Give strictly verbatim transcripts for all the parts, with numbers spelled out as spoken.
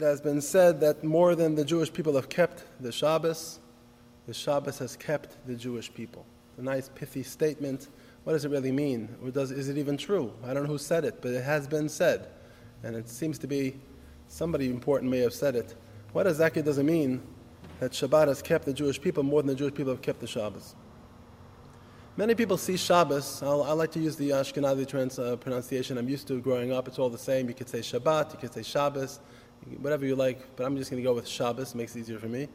has been said that more than the Jewish people have kept the Shabbos, the Shabbos has kept the Jewish people. A nice pithy statement. What does it really mean? Or does, is it even true? I don't know who said it, but it has been said. And it seems to be somebody important may have said it. What exactly does it mean that Shabbat has kept the Jewish people more than the Jewish people have kept the Shabbos? Many people see Shabbos. I'll, I like to use the Ashkenazi trans, uh, pronunciation I'm used to growing up. It's all the same. You could say Shabbat, you could say Shabbos, whatever you like, but I'm just going to go with Shabbos. It makes it easier for me.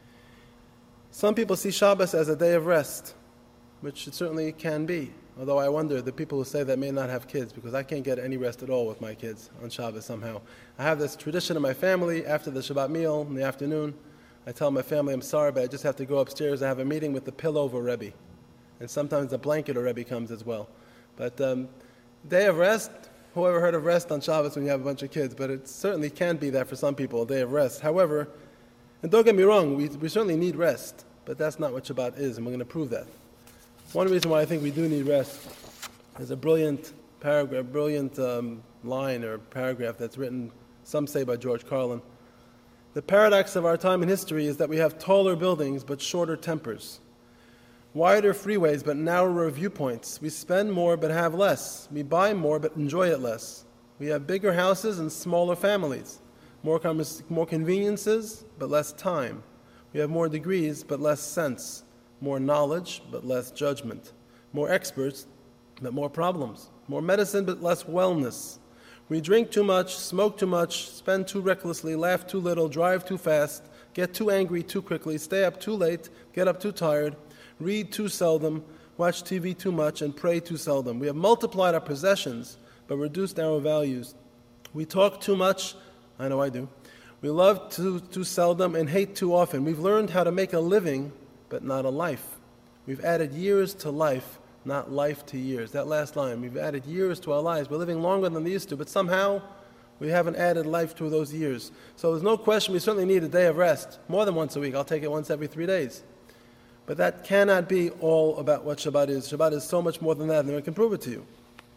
Some people see Shabbos as a day of rest, which it certainly can be. Although I wonder, the people who say that may not have kids, because I can't get any rest at all with my kids on Shabbos somehow. I have this tradition in my family, after the Shabbat meal in the afternoon, I tell my family, I'm sorry, but I just have to go upstairs and have a meeting with the pillow of a Rebbe. And sometimes the blanket of Rebbe comes as well. But um, day of rest, whoever heard of rest on Shabbos when you have a bunch of kids? But it certainly can be that for some people, a day of rest. However, and don't get me wrong, we, we certainly need rest, but that's not what Shabbat is, and we're going to prove that. One reason why I think we do need rest is a brilliant paragraph, brilliant um, line or paragraph that's written, some say by George Carlin. The paradox of our time in history is that we have taller buildings but shorter tempers, wider freeways but narrower viewpoints. We spend more but have less. We buy more but enjoy it less. We have bigger houses and smaller families, more, com- more conveniences but less time. We have more degrees but less sense, more knowledge but less judgment, more experts but more problems, more medicine but less wellness. We drink too much, smoke too much, spend too recklessly, laugh too little, drive too fast, get too angry too quickly, stay up too late, get up too tired, read too seldom, watch T V too much, and pray too seldom. We have multiplied our possessions, but reduced our values. We talk too much, I know I do. We love too, too seldom and hate too often. We've learned how to make a living, but not a life. We've added years to life, not life to years. That last line, we've added years to our lives. We're living longer than we used to, but somehow we haven't added life to those years. So there's no question we certainly need a day of rest, more than once a week. I'll take it once every three days. But that cannot be all about what Shabbat is. Shabbat is so much more than that, and I can prove it to you.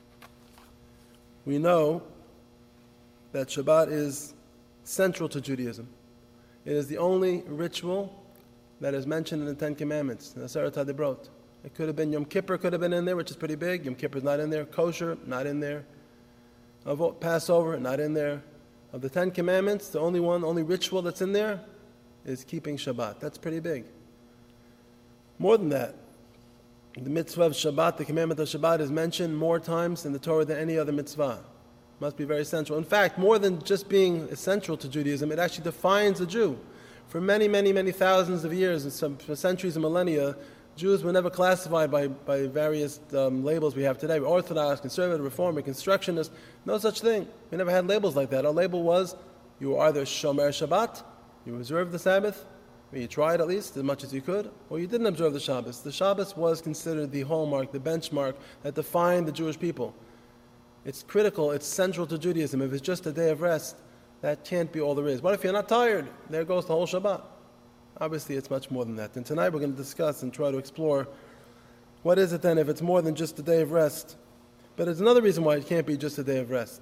We know that Shabbat is central to Judaism. It is the only ritual that is mentioned in the Ten Commandments, in the Aseret HaDibrot. It could have been Yom Kippur, could have been in there, which is pretty big. Yom Kippur is not in there. Kosher, not in there. Of Passover, not in there. Of the Ten Commandments, the only one, only ritual that's in there is keeping Shabbat. That's pretty big. More than that, the mitzvah of Shabbat, the commandment of Shabbat, is mentioned more times in the Torah than any other mitzvah. It must be very central. In fact, more than just being essential to Judaism, it actually defines a Jew. For many, many, many thousands of years, and some, for centuries and millennia, Jews were never classified by, by various um, labels we have today. Orthodox, conservative, reformer, constructionist, no such thing. We never had labels like that. Our label was, you were either Shomer Shabbat, you observed the Sabbath, or you tried at least as much as you could, or you didn't observe the Shabbos. The Shabbos was considered the hallmark, the benchmark that defined the Jewish people. It's critical, it's central to Judaism. If it's just a day of rest, that can't be all there is. What if you're not tired? There goes the whole Shabbat. Obviously, it's much more than that. And tonight we're going to discuss and try to explore what is it then if it's more than just a day of rest. But there's another reason why it can't be just a day of rest.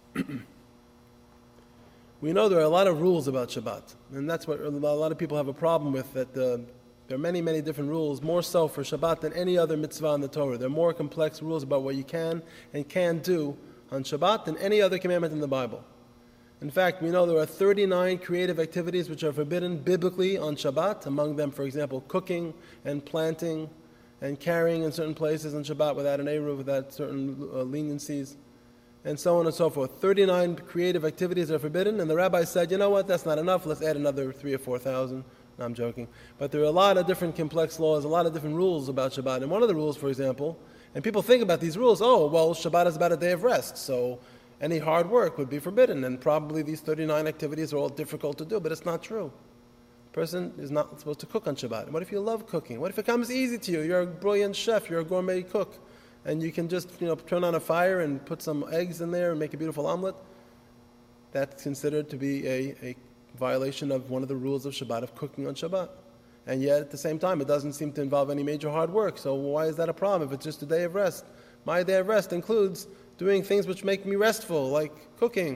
We know there are a lot of rules about Shabbat, and that's what a lot of people have a problem with, that uh, there are many, many different rules, more so for Shabbat than any other mitzvah in the Torah. There are more complex rules about what you can and can't do on Shabbat than any other commandment in the Bible. In fact, we know there are thirty-nine creative activities which are forbidden biblically on Shabbat, among them, for example, cooking and planting and carrying in certain places on Shabbat without an eruv, without certain uh, leniencies, and so on and so forth. thirty-nine creative activities are forbidden, and the rabbi said, you know what, that's not enough, let's add another three or four thousand. No, I'm joking. But there are a lot of different complex laws, a lot of different rules about Shabbat. And one of the rules, for example, and people think about these rules, oh, well, Shabbat is about a day of rest, so any hard work would be forbidden, and probably these thirty-nine activities are all difficult to do, but it's not true. A person is not supposed to cook on Shabbat. What if you love cooking? What if it comes easy to you? You're a brilliant chef, you're a gourmet cook, and you can just, you know, turn on a fire and put some eggs in there and make a beautiful omelet? That's considered to be a, a violation of one of the rules of Shabbat, of cooking on Shabbat. And yet, at the same time, it doesn't seem to involve any major hard work, so why is that a problem if it's just a day of rest? My day of rest includes doing things which make me restful, like cooking,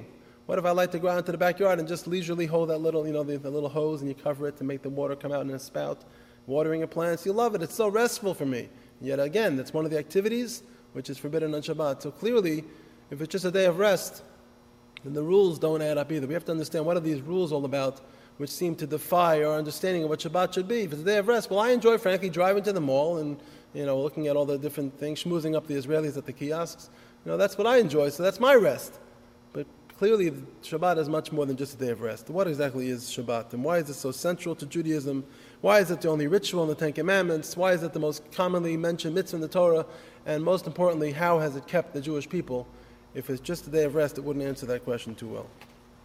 What if I like to go out into the backyard and just leisurely hold that little, you know, the, the little hose and you cover it to make the water come out in a spout, watering your plants? You love it. It's so restful for me. Yet again, that's one of the activities which is forbidden on Shabbat. So clearly, if it's just a day of rest, then the rules don't add up either. We have to understand what are these rules all about, which seem to defy our understanding of what Shabbat should be. If it's a day of rest, well, I enjoy, frankly, driving to the mall and, you know, looking at all the different things, schmoozing up the Israelis at the kiosks. You know, that's what I enjoy, so that's my rest. But clearly, Shabbat is much more than just a day of rest. What exactly is Shabbat, and why is it so central to Judaism? Why is it the only ritual in the Ten Commandments? Why is it the most commonly mentioned mitzvah in the Torah? And most importantly, how has it kept the Jewish people? If it's just a day of rest, it wouldn't answer that question too well.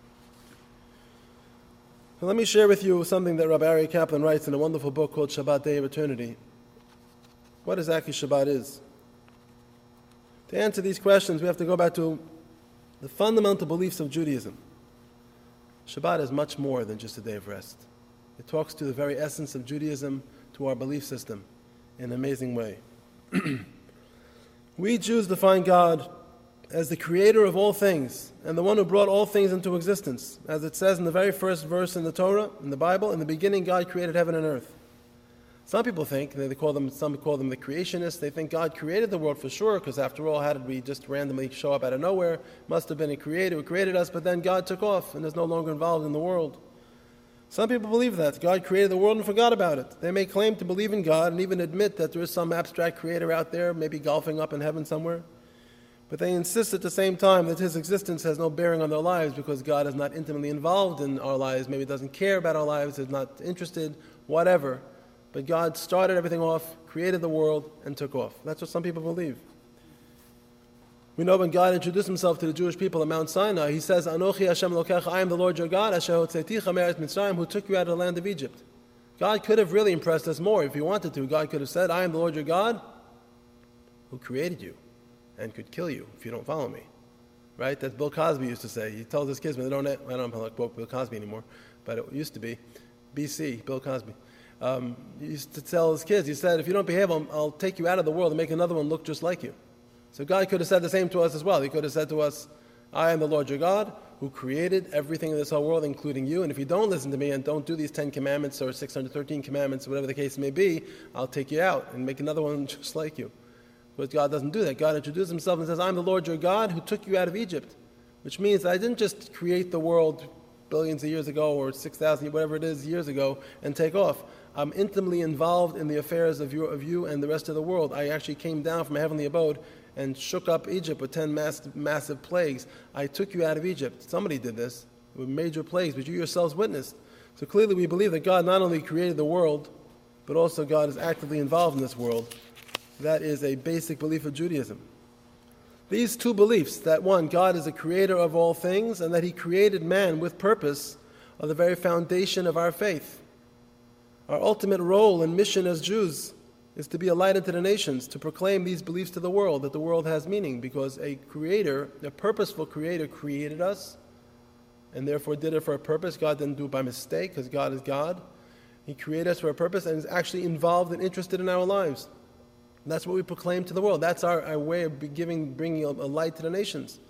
So let me share with you something that Rabbi Aryeh Kaplan writes in a wonderful book called Shabbat Day of Eternity. What exactly Shabbat is? To answer these questions, we have to go back to the fundamental beliefs of Judaism. Shabbat is much more than just a day of rest. It talks to the very essence of Judaism, to our belief system, in an amazing way. We Jews define God as the creator of all things and the one who brought all things into existence. As it says in the very first verse in the Torah, in the Bible, in the beginning God created heaven and earth. Some people think, they call them, some call them the creationists, they think God created the world for sure, because after all, how did we just randomly show up out of nowhere? Must have been a creator who created us, but then God took off and is no longer involved in the world. Some people believe that. God created the world and forgot about it. They may claim to believe in God and even admit that there is some abstract creator out there, maybe golfing up in heaven somewhere. But they insist at the same time that his existence has no bearing on their lives because God is not intimately involved in our lives, maybe doesn't care about our lives, is not interested, whatever. But God started everything off, created the world, and took off. That's what some people believe. We know when God introduced himself to the Jewish people at Mount Sinai, he says, Anochi Hashem Elokecha, I am the Lord your God, Asher hotzeiticha me'eretz Mitzrayim, who took you out of the land of Egypt. God could have really impressed us more if he wanted to. God could have said, I am the Lord your God, who created you and could kill you if you don't follow me. Right? That's Bill Cosby used to say. He tells his kids, when they don't, I don't know quote Bill Cosby anymore, but it used to be, B C, Bill Cosby. Um, he used to tell his kids, he said, if you don't behave, I'll, I'll take you out of the world and make another one look just like you. So God could have said the same to us as well. He could have said to us, I am the Lord your God, who created everything in this whole world, including you, and if you don't listen to me and don't do these Ten Commandments or six hundred thirteen Commandments, whatever the case may be, I'll take you out and make another one just like you. But God doesn't do that. God introduces himself and says, I'm the Lord your God who took you out of Egypt, which means I didn't just create the world billions of years ago or six thousand, whatever it is, years ago, and take off. I'm intimately involved in the affairs of you, of you and the rest of the world. I actually came down from a heavenly abode and shook up Egypt with ten mass, massive plagues. I took you out of Egypt. Somebody did this with major plagues, but you yourselves witnessed. So clearly we believe that God not only created the world, but also God is actively involved in this world. That is a basic belief of Judaism. These two beliefs, that one, God is the creator of all things, and that he created man with purpose, are the very foundation of our faith. Our ultimate role and mission as Jews is to be a light unto the nations, to proclaim these beliefs to the world, that the world has meaning, because a creator, a purposeful creator created us, and therefore did it for a purpose. God didn't do it by mistake, because God is God. He created us for a purpose and is actually involved and interested in our lives. And that's what we proclaim to the world. That's our, our way of giving, bringing a, a light to the nations.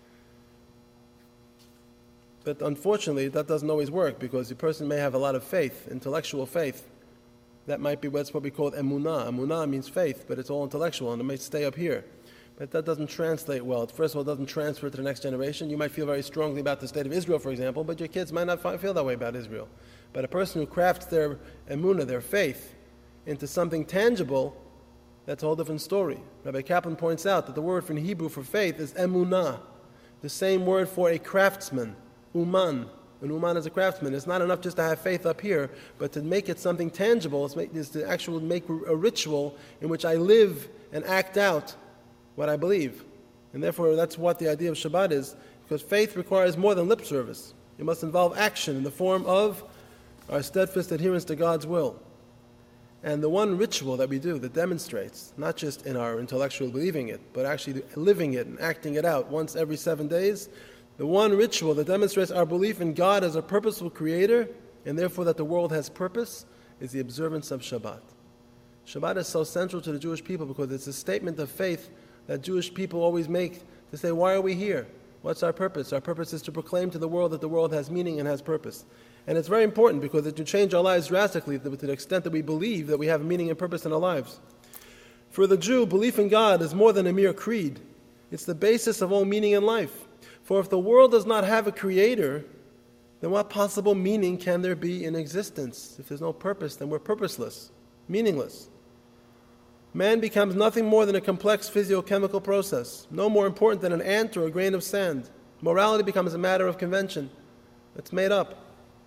But unfortunately, that doesn't always work, because the person may have a lot of faith, intellectual faith. That might be what's what we call emunah. Emunah means faith, but it's all intellectual, and it may stay up here. But that doesn't translate well. First of all, it doesn't transfer to the next generation. You might feel very strongly about the state of Israel, for example, but your kids might not feel that way about Israel. But a person who crafts their emunah, their faith, into something tangible, that's a whole different story. Rabbi Kaplan points out that the word in Hebrew for faith is emunah, the same word for a craftsman, uman. An uman is a craftsman. It's not enough just to have faith up here, but to make it something tangible is to actually make a ritual in which I live and act out what I believe. And therefore, that's what the idea of Shabbat is, because faith requires more than lip service. It must involve action in the form of our steadfast adherence to God's will. And the one ritual that we do that demonstrates, not just in our intellectual believing it, but actually living it and acting it out once every seven days, the one ritual that demonstrates our belief in God as a purposeful creator, and therefore that the world has purpose, is the observance of Shabbat. Shabbat is so central to the Jewish people because it's a statement of faith that Jewish people always make to say, why are we here? What's our purpose? Our purpose is to proclaim to the world that the world has meaning and has purpose. And it's very important because it can change our lives drastically to the extent that we believe that we have meaning and purpose in our lives. For the Jew, belief in God is more than a mere creed. It's the basis of all meaning in life. For if the world does not have a creator, then what possible meaning can there be in existence? If there's no purpose, then we're purposeless, meaningless. Man becomes nothing more than a complex physiochemical process, no more important than an ant or a grain of sand. Morality becomes a matter of convention. It's made up.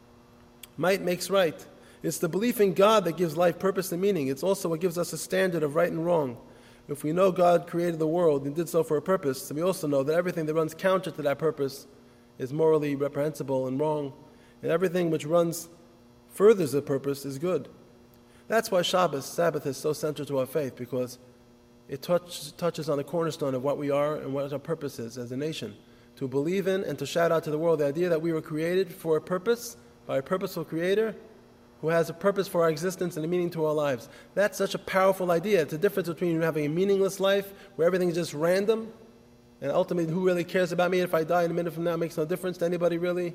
Might makes right. It's the belief in God that gives life purpose and meaning. It's also what gives us a standard of right and wrong. If we know God created the world and did so for a purpose, then we also know that everything that runs counter to that purpose is morally reprehensible and wrong, and everything which runs furthers the purpose is good. That's why Shabbos, Sabbath, is so central to our faith, because it touch, touches on the cornerstone of what we are and what our purpose is as a nation. To believe in and to shout out to the world the idea that we were created for a purpose, by a purposeful creator who has a purpose for our existence and a meaning to our lives. That's such a powerful idea. It's the difference between having a meaningless life where everything is just random, and ultimately who really cares about me if I die in a minute from now, it makes no difference to anybody really,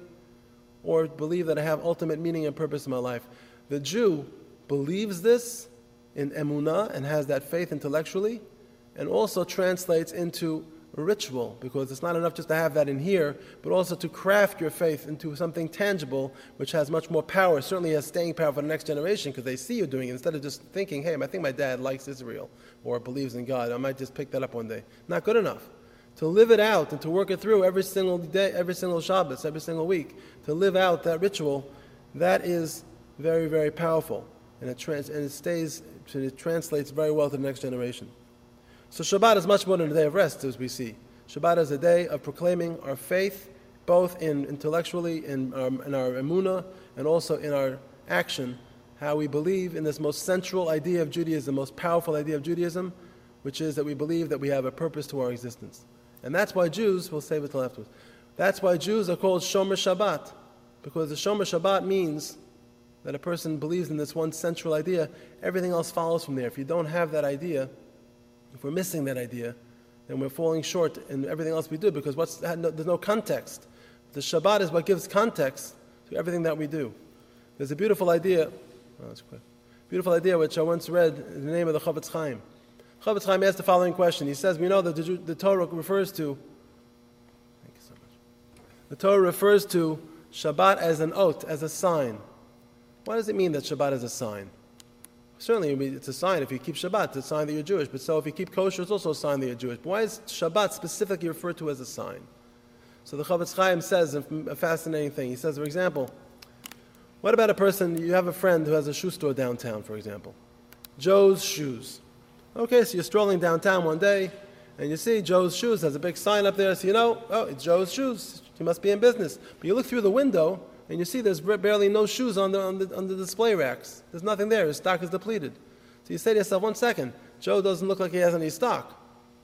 or believe that I have ultimate meaning and purpose in my life. The Jew believes this in emunah and has that faith intellectually, and also translates into ritual, because it's not enough just to have that in here, but also to craft your faith into something tangible which has much more power, certainly has staying power for the next generation, because they see you doing it instead of just thinking, hey, I think my dad likes Israel or believes in God, I might just pick that up one day. Not good enough. To live it out and to work it through every single day, every single Shabbos, every single week, to live out that ritual, that is very, very powerful, and it trans- and it stays, it translates very well to the next generation. So Shabbat is much more than a day of rest, as we see. Shabbat is a day of proclaiming our faith, both in intellectually, in our, in our emunah, and also in our action, how we believe in this most central idea of Judaism, the most powerful idea of Judaism, which is that we believe that we have a purpose to our existence. And that's why Jews, we'll save it till afterwards, that's why Jews are called Shomer Shabbat, because the Shomer Shabbat means that a person believes in this one central idea, everything else follows from there. If you don't have that idea, if we're missing that idea, then we're falling short in everything else we do, because what's, there's no context. The Shabbat is what gives context to everything that we do. There's a beautiful idea, oh, that's quick, beautiful idea which I once read in the name of the Chofetz Chaim. Chofetz Chaim asked the following question. He says, we know that the, the Torah refers to, thank you so much. The Torah refers to Shabbat as an oath, as a sign. What does it mean that Shabbat is a sign? Certainly, it's a sign. If you keep Shabbat, it's a sign that you're Jewish. But so if you keep kosher, it's also a sign that you're Jewish. But why is Shabbat specifically referred to as a sign? So the Chofetz Chaim says a fascinating thing. He says, for example, what about a person, you have a friend who has a shoe store downtown, for example. Joe's Shoes. Okay, so you're strolling downtown one day, and you see Joe's Shoes has a big sign up there, so you know, oh, it's Joe's Shoes. He must be in business. But you look through the window, and you see there's barely no shoes on the, on the, on the display racks. There's nothing there. His stock is depleted. So you say to yourself, one second, Joe doesn't look like he has any stock,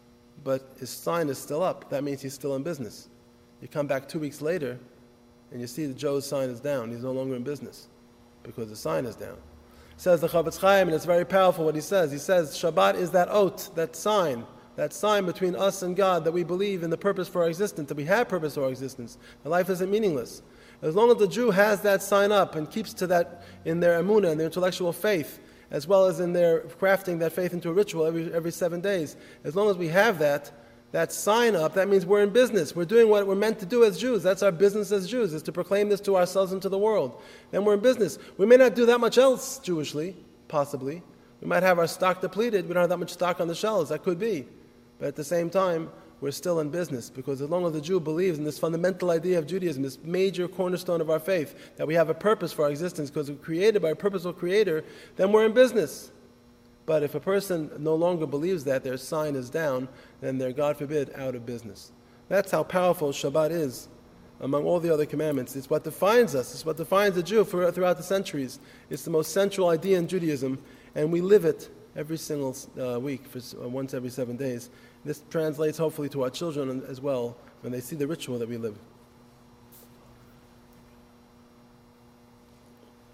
but his sign is still up. That means he's still in business. You come back two weeks later, and you see that Joe's sign is down. He's no longer in business because the sign is down. Says the Chofetz Chaim, and it's very powerful what he says. He says, Shabbat is that oath, that sign, that sign between us and God that we believe in the purpose for our existence, that we have purpose for our existence. That life isn't meaningless. As long as the Jew has that sign up and keeps to that in their emunah, in their intellectual faith, as well as in their crafting that faith into a ritual every, every seven days, as long as we have that, that sign up, that means we're in business. We're doing what we're meant to do as Jews. That's our business as Jews, is to proclaim this to ourselves and to the world. Then we're in business. We may not do that much else Jewishly, possibly. We might have our stock depleted. We don't have that much stock on the shelves. That could be. But at the same time, we're still in business, because as long as the Jew believes in this fundamental idea of Judaism, this major cornerstone of our faith, that we have a purpose for our existence because we're created by a purposeful creator, then we're in business. But if a person no longer believes that, their sign is down, then they're, God forbid, out of business. That's how powerful Shabbat is among all the other commandments. It's what defines us. It's what defines the Jew for, throughout the centuries. It's the most central idea in Judaism, and we live it every single uh, week, for uh, once every seven days. This translates hopefully to our children as well when they see the ritual that we live.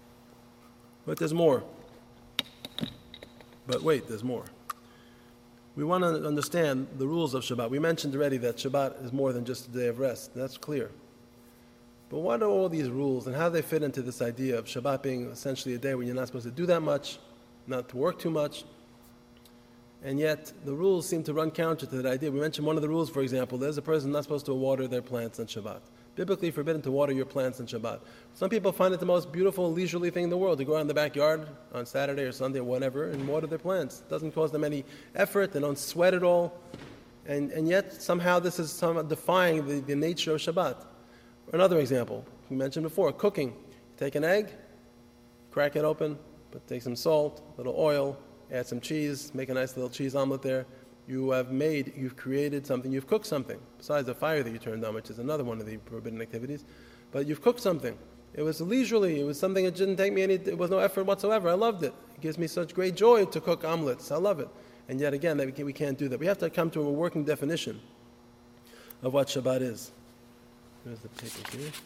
But there's more. But wait, there's more. we want to understand the rules of Shabbat. We mentioned already that Shabbat is more than just a day of rest. That's clear. But what are all these rules and how do they fit into this idea of Shabbat being essentially a day when you're not supposed to do that much, not to work too much? And yet, the rules seem to run counter to that idea. We mentioned one of the rules, for example, there's a person not supposed to water their plants on Shabbat. Biblically forbidden to water your plants on Shabbat. Some people find it the most beautiful, leisurely thing in the world to go out in the backyard on Saturday or Sunday or whatever and water their plants. It doesn't cause them any effort, they don't sweat at all. And, and yet, somehow this is some defying the, the nature of Shabbat. Another example, we mentioned before, cooking. Take an egg, crack it open, but take some salt, a little oil, add some cheese, make a nice little cheese omelet there. You have made, you've created something, you've cooked something, besides the fire that you turned on, which is another one of the forbidden activities. But you've cooked something. It was leisurely, it was something that didn't take me any, it was no effort whatsoever. I loved it. It gives me such great joy to cook omelets. I love it. And yet again, we can't do that. We have to come to a working definition of what Shabbat is. Here's the paper here.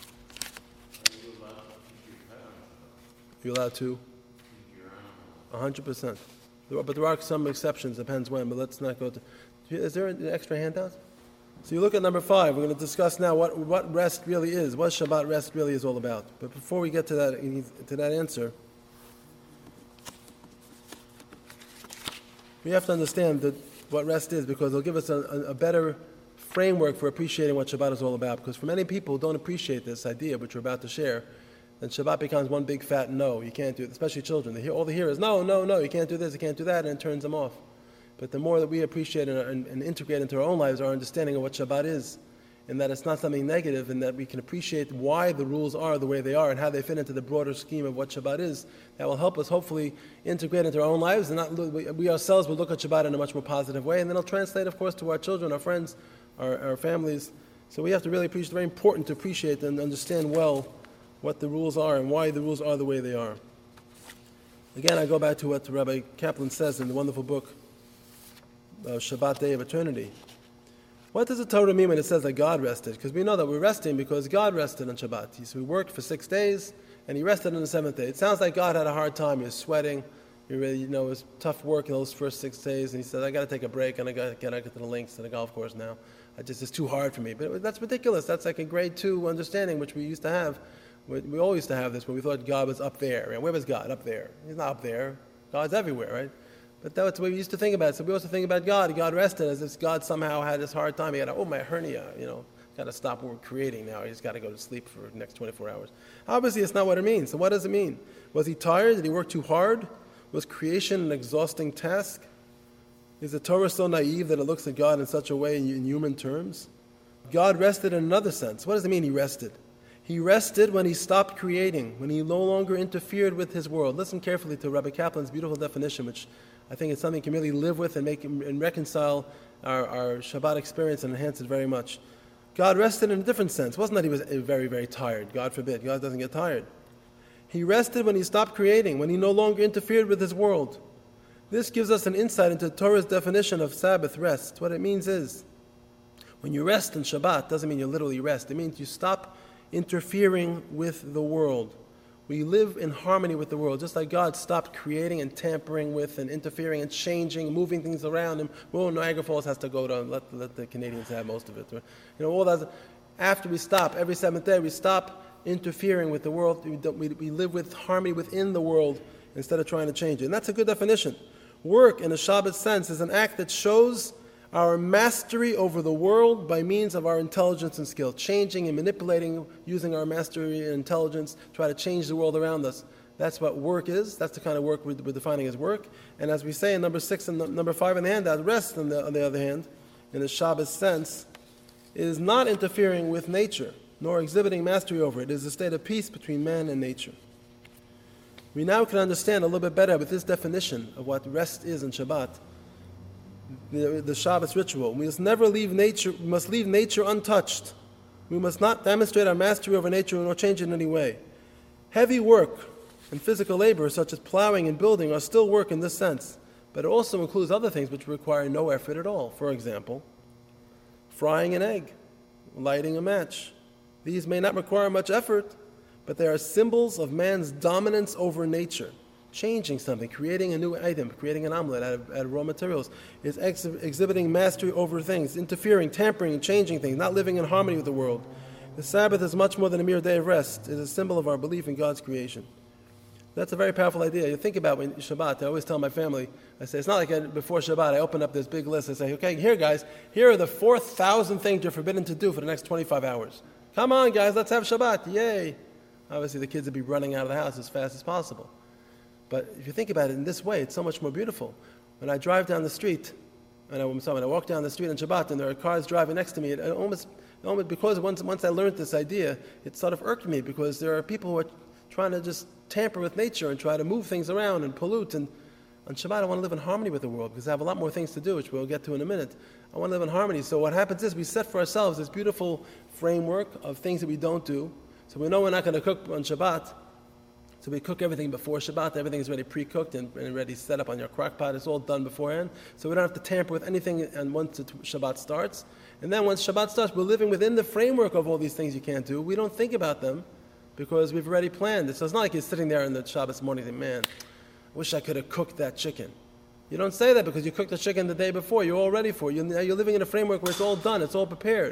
You're allowed to? A hundred percent. But there are some exceptions, depends when, but let's not go to... Is there an extra handout? So you look at number five, we're going to discuss now what, what rest really is, what Shabbat rest really is all about. But before we get to that, to that answer, we have to understand that what rest is, because it'll give us a, a better framework for appreciating what Shabbat is all about. Because for many people who don't appreciate this idea, which we're about to share, then Shabbat becomes one big fat no, you can't do it, especially children. They hear, all they hear is no, no, no, you can't do this, you can't do that, and it turns them off. But the more that we appreciate and, and, and integrate into our own lives our understanding of what Shabbat is, and that it's not something negative, and that we can appreciate why the rules are the way they are and how they fit into the broader scheme of what Shabbat is, that will help us hopefully integrate into our own lives, and not, we ourselves will look at Shabbat in a much more positive way, and then it'll translate, of course, to our children, our friends, our, our families. So we have to really appreciate, it's very important to appreciate and understand well what the rules are and why the rules are the way they are. Again, I go back to what Rabbi Kaplan says in the wonderful book, uh, Shabbat Day of Eternity. What does the Torah mean when it says that God rested? Because we know that we're resting because God rested on Shabbat. So we worked for six days, and he rested on the seventh day. It sounds like God had a hard time. He was sweating. He really, you know, it was tough work in those first six days, and he said, I got to take a break, and I got to get to the links to the golf course now. I just, it's too hard for me. But it, that's ridiculous. That's like a grade two understanding, which we used to have. We, we all used to have this when we thought God was up there. Right? Where was God? Up there. He's not up there. God's everywhere, right? But that's the way we used to think about it. So we also think about God. God rested as if God somehow had this hard time. He had, a, oh, my hernia, you know, got to stop what we're creating now. He's got to go to sleep for the next twenty-four hours. Obviously, it's not what it means. So what does it mean? Was he tired? Did he work too hard? Was creation an exhausting task? Is the Torah so naive that it looks at God in such a way in, in human terms? God rested in another sense. What does it mean he rested? He rested when he stopped creating, when he no longer interfered with his world. Listen carefully to Rabbi Kaplan's beautiful definition, which I think it's something we can really live with and make and reconcile our, our Shabbat experience and enhance it very much. God rested in a different sense. It wasn't that he was very, very tired. God forbid. God doesn't get tired. He rested when he stopped creating, when he no longer interfered with his world. This gives us an insight into Torah's definition of Sabbath rest. What it means is, when you rest in Shabbat, doesn't mean you literally rest. It means you stop interfering with the world. We live in harmony with the world, just like God stopped creating and tampering with and interfering and changing and moving things around. And well, Niagara Falls has to go to let, let the Canadians have most of it. You know, all that. After we stop, every seventh day, we stop interfering with the world. We, don't, we, we live with harmony within the world instead of trying to change it. And that's a good definition. Work, in a Shabbat sense, is an act that shows our mastery over the world by means of our intelligence and skill, changing and manipulating, using our mastery and intelligence, try to change the world around us. That's what work is. That's the kind of work we're, we're defining as work. And as we say in number six and number five in the handout, rest, on the, on the other hand, in the Shabbat sense, is not interfering with nature, nor exhibiting mastery over it. It is a state of peace between man and nature. We now can understand a little bit better with this definition of what rest is in Shabbat, the, the Shabbat ritual. We must never leave nature, we must leave nature untouched. We must not demonstrate our mastery over nature nor change it in any way. Heavy work and physical labor, such as plowing and building, are still work in this sense, but it also includes other things which require no effort at all. For example, frying an egg, lighting a match. These may not require much effort, but they are symbols of man's dominance over nature. changing something, creating a new item, creating an omelet out of, out of raw materials, is ex- exhibiting mastery over things, interfering, tampering, and changing things, not living in harmony with the world. The Sabbath is much more than a mere day of rest. It is a symbol of our belief in God's creation. That's a very powerful idea. You think about when Shabbat, I always tell my family, I say, it's not like I, before Shabbat, I open up this big list, I say, okay, here guys, here are the four thousand things you're forbidden to do for the next twenty-five hours. Come on guys, let's have Shabbat, yay. Obviously the kids would be running out of the house as fast as possible. But if you think about it in this way, it's so much more beautiful. When I drive down the street, and I, I'm sorry, when I walk down the street on Shabbat and there are cars driving next to me, it almost, almost because once, once I learned this idea, it sort of irked me because there are people who are trying to just tamper with nature and try to move things around and pollute. And on Shabbat, I want to live in harmony with the world because I have a lot more things to do, which we'll get to in a minute. I want to live in harmony. So what happens is we set for ourselves this beautiful framework of things that we don't do. So we know we're not going to cook on Shabbat. So we cook everything before Shabbat. Everything is already pre-cooked and, and ready set up on your crock pot. It's all done beforehand. So we don't have to tamper with anything and once Shabbat starts. And then once Shabbat starts, we're living within the framework of all these things you can't do. We don't think about them because we've already planned it. So it's not like you're sitting there in the Shabbos morning and man, I wish I could have cooked that chicken. You don't say that because you cooked the chicken the day before. You're all ready for it. You're, you're living in a framework where it's all done. It's all prepared.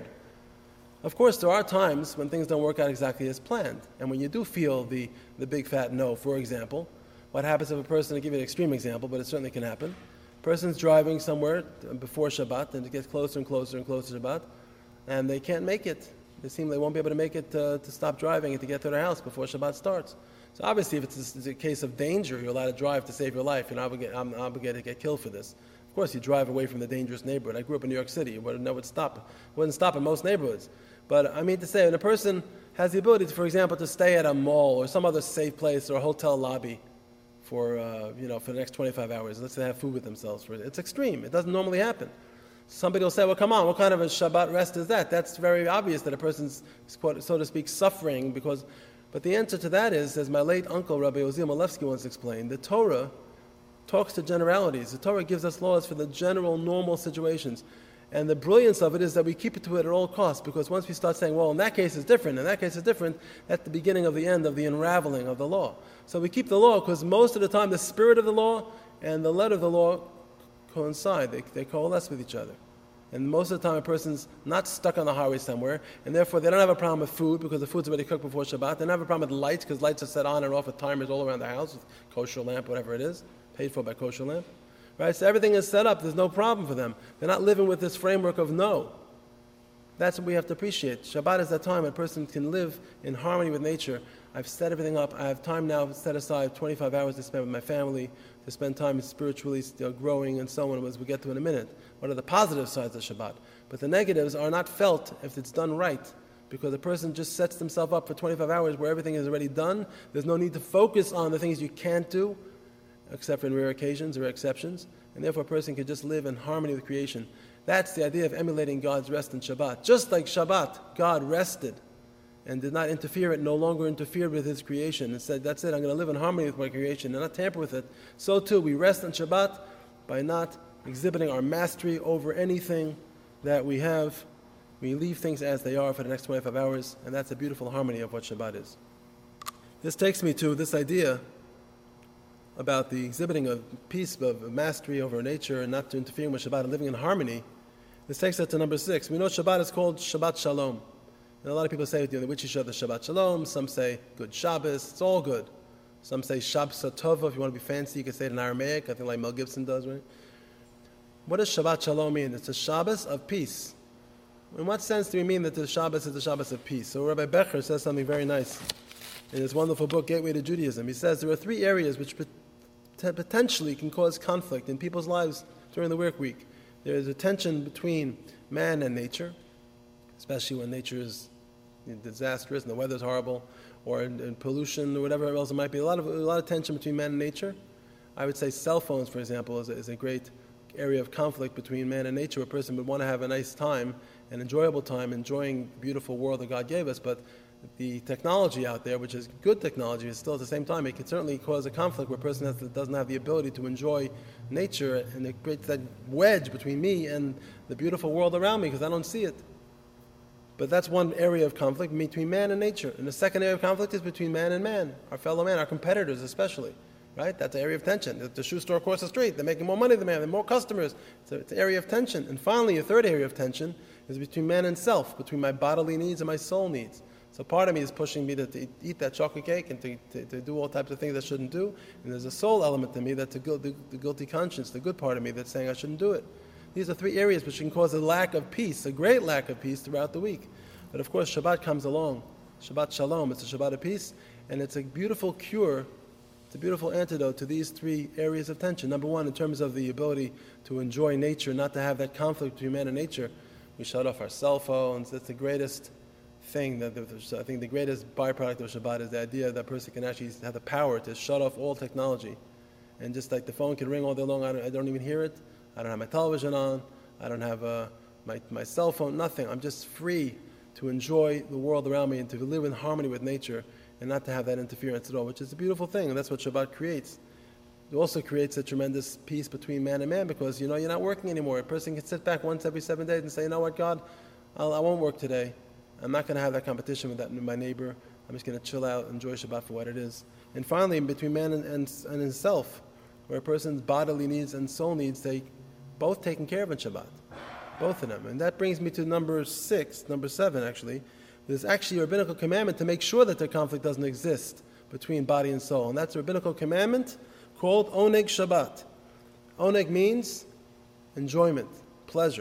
Of course, there are times when things don't work out exactly as planned. And when you do feel the, the big fat no, for example, what happens if a person, I'll give you an extreme example, but it certainly can happen. A person's driving somewhere before Shabbat, and it gets closer and closer and closer to Shabbat, and they can't make it. They seem they won't be able to make it uh, to stop driving and to get to their house before Shabbat starts. So obviously, if it's a, it's a case of danger, you're allowed to drive to save your life. You're not obligated, I'm obligated to get killed for this. Of course, you drive away from the dangerous neighborhood. I grew up in New York City. You wouldn't know what stop. Wouldn't stop in most neighborhoods. But I mean to say, when a person has the ability, to, for example, to stay at a mall or some other safe place or a hotel lobby for uh, you know for the next twenty-five hours, let's say they have food with themselves. For it. It's extreme. It doesn't normally happen. Somebody will say, well, come on, what kind of a Shabbat rest is that? That's very obvious that a person's, so to speak, suffering. Because, but the answer to that is, as my late uncle, Rabbi Oziel Malevsky, once explained, the Torah talks to generalities. The Torah gives us laws for the general, normal situations. And the brilliance of it is that we keep it to it at all costs, because once we start saying, well, in that case it's different, in that case it's different, that's the beginning of the end of the unraveling of the law. So we keep the law because most of the time the spirit of the law and the letter of the law coincide, they, they coalesce with each other. And most of the time a person's not stuck on the highway somewhere, and therefore they don't have a problem with food because the food's already cooked before Shabbat. They don't have a problem with lights because lights are set on and off with timers all around the house, with kosher lamp, whatever it is, paid for by kosher lamp. Right? So everything is set up. There's no problem for them. They're not living with this framework of no. That's what we have to appreciate. Shabbat is that time a person can live in harmony with nature. I've set everything up. I have time now set aside twenty-five hours to spend with my family, to spend time spiritually you know, growing and so on, as we get to in a minute. What are the positive sides of Shabbat? But the negatives are not felt if it's done right, because a person just sets themselves up for twenty-five hours where everything is already done. There's no need to focus on the things you can't do, except for in rare occasions or exceptions, and therefore a person can just live in harmony with creation. That's the idea of emulating God's rest in Shabbat. Just like Shabbat, God rested and did not interfere, it no longer interfered with His creation and said, that's it, I'm going to live in harmony with my creation and not tamper with it. So too, we rest on Shabbat by not exhibiting our mastery over anything that we have. We leave things as they are for the next twenty-five hours, and that's a beautiful harmony of what Shabbat is. This takes me to this idea about the exhibiting of peace, of mastery over nature, and not to interfere with Shabbat and living in harmony. This takes us to number six. We know Shabbat is called Shabbat Shalom. And a lot of people say, you know, which is the Shabbat Shalom. Some say good Shabbos. It's all good. Some say Shabbos Tova. If you want to be fancy, you can say it in Aramaic. I think like Mel Gibson does, right? What does Shabbat Shalom mean? It's a Shabbos of peace. In what sense do we mean that the Shabbos is the Shabbos of peace? So Rabbi Becher says something very nice in his wonderful book, Gateway to Judaism. He says there are three areas which potentially can cause conflict in people's lives during the work week. There is a tension between man and nature, especially when nature is disastrous and the weather is horrible, or in, in pollution or whatever else it might be. A lot of a lot of tension between man and nature. I would say cell phones, for example, is a, is a great area of conflict between man and nature. A person would want to have a nice time, an enjoyable time, enjoying the beautiful world that God gave us, but the technology out there, which is good technology, is still at the same time, it can certainly cause a conflict where a person has to, doesn't have the ability to enjoy nature, and it creates that wedge between me and the beautiful world around me because I don't see it. But that's one area of conflict between man and nature. And the second area of conflict is between man and man, our fellow man, our competitors especially. right? That's an area of tension. The, the shoe store across the street, they're making more money than man, they're more customers. So it's an area of tension. And finally, a third area of tension is between man and self, between my bodily needs and my soul needs. So part of me is pushing me to, to eat that chocolate cake and to, to, to do all types of things I shouldn't do. And there's a soul element to me that's a guilt, the, the guilty conscience, the good part of me that's saying I shouldn't do it. These are three areas which can cause a lack of peace, a great lack of peace throughout the week. But of course, Shabbat comes along. Shabbat Shalom, it's a Shabbat of peace, and it's a beautiful cure, it's a beautiful antidote to these three areas of tension. Number one, in terms of the ability to enjoy nature, not to have that conflict between man and nature. We shut off our cell phones. That's the greatest thing, that I think the greatest byproduct of Shabbat is the idea that a person can actually have the power to shut off all technology. And just like the phone can ring all day long, I don't, I don't even hear it. I don't have my television on. I don't have uh, my, my cell phone, nothing. I'm just free to enjoy the world around me and to live in harmony with nature and not to have that interference at all, which is a beautiful thing, and that's what Shabbat creates. It also creates a tremendous peace between man and man because, you know, you're not working anymore. A person can sit back once every seven days and say, you know what, God, I'll, I won't work today. I'm not going to have that competition with that my neighbor. I'm just going to chill out, enjoy Shabbat for what it is. And finally, between man and, and, and himself, where a person's bodily needs and soul needs, they both taken care of in Shabbat. Both of them. And that brings me to number six, number seven actually. There's actually a rabbinical commandment to make sure that the conflict doesn't exist between body and soul. And that's a rabbinical commandment called Oneg Shabbat. Oneg means enjoyment, pleasure.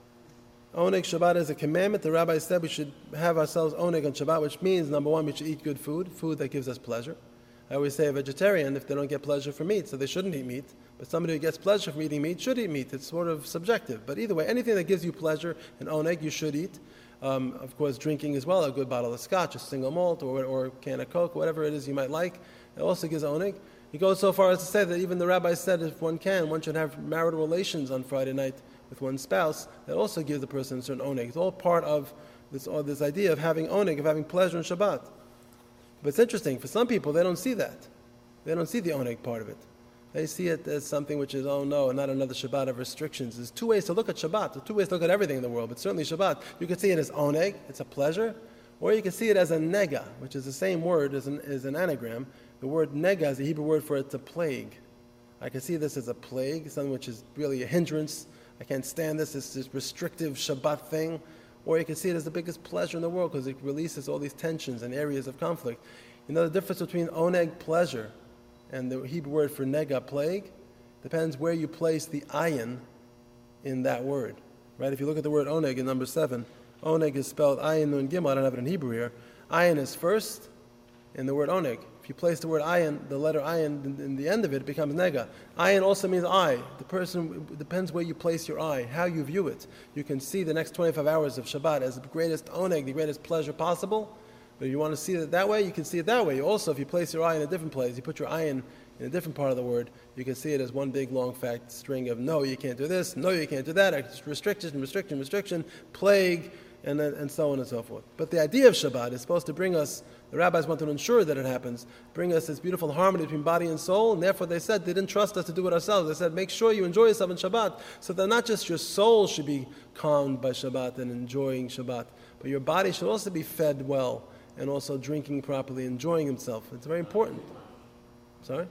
Oneg Shabbat is a commandment. The rabbi said we should have ourselves oneg on Shabbat, which means, number one, we should eat good food, food that gives us pleasure. I always say a vegetarian, if they don't get pleasure from meat, so they shouldn't eat meat. But somebody who gets pleasure from eating meat should eat meat. It's sort of subjective. But either way, anything that gives you pleasure and oneg, you should eat. Um, of course, drinking as well, a good bottle of scotch, a single malt, or, or a can of Coke, whatever it is you might like. It also gives oneg. He goes so far as to say that even the rabbi said if one can, one should have marital relations on Friday night with one's spouse. That also gives the person a certain oneg. It's all part of this, or this idea of having oneg, of having pleasure in Shabbat. But it's interesting, for some people, they don't see that. They don't see the oneg part of it. They see it as something which is, oh no, not another Shabbat of restrictions. There's two ways to look at Shabbat. There's two ways to look at everything in the world, but certainly Shabbat. You can see it as oneg, it's a pleasure, or you can see it as a nega, which is the same word as an, as an anagram. The word nega is the Hebrew word for it's a plague. I can see this as a plague, something which is really a hindrance. I can't stand this, it's this restrictive Shabbat thing. Or you can see it as the biggest pleasure in the world because it releases all these tensions and areas of conflict. You know the difference between oneg, pleasure, and the Hebrew word for nega, plague, depends where you place the ayin in that word. Right? If you look at the word oneg in number seven, oneg is spelled ayin nun gimel. I don't have it in Hebrew here. Ayin is first in the word oneg. If you place the word ayin, the letter ayin in, in the end of it, it becomes nega. Ayin also means eye. The person, it depends where you place your eye, how you view it. You can see the next twenty-five hours of Shabbat as the greatest oneg, the greatest pleasure possible. But if you want to see it that way, you can see it that way. Also, if you place your eye in a different place, you put your eye in, in a different part of the word, you can see it as one big long fat string of no, you can't do this, no, you can't do that, restriction, restriction, restriction, plague, and, and so on and so forth. But the idea of Shabbat is supposed to bring us, the rabbis want to ensure that it happens, bring us this beautiful harmony between body and soul, and therefore they said they didn't trust us to do it ourselves. They said, make sure you enjoy yourself in Shabbat, so that not just your soul should be calmed by Shabbat and enjoying Shabbat, but your body should also be fed well, and also drinking properly, enjoying himself. It's very important. Sorry?